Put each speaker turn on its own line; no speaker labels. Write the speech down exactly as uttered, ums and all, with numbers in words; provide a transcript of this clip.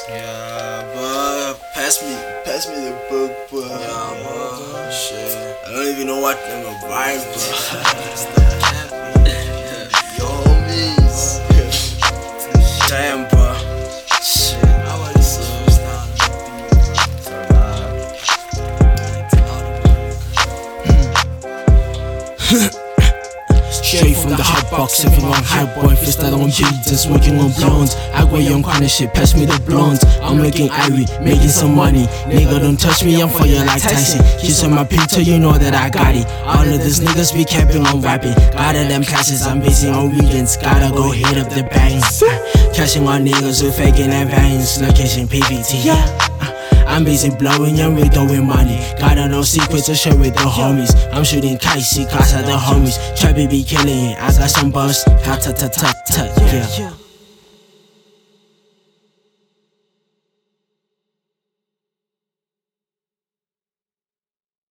Yeah, but pass me, pass me the book, bro. Yeah, bro. Shit. I don't even know what I'm a vibe, bro. Yo, homies. Damn, bro. Shit. I want to slow down.
Straight from the hot box, sipping on high boy, fist out on beats and smoking on blondes. I go young kind of shit, pass me the blondes. I'm making irie, making some money. Nigga, don't touch me, I'm for you like Tyson. Kiss on my picture, you know that I got it. All of these niggas be capping on rapping. Got of them classes, I'm busy on weekends. Gotta go hit up the banks. Cashing on niggas who faking their veins. Location P V T. I'm busy blowing and we throwing money. Gotta no secrets to share with the homies. I'm shooting kites, see cars at the homies. Trappy be killing it, I got some buzz. Ta ta ta ta ta, yeah.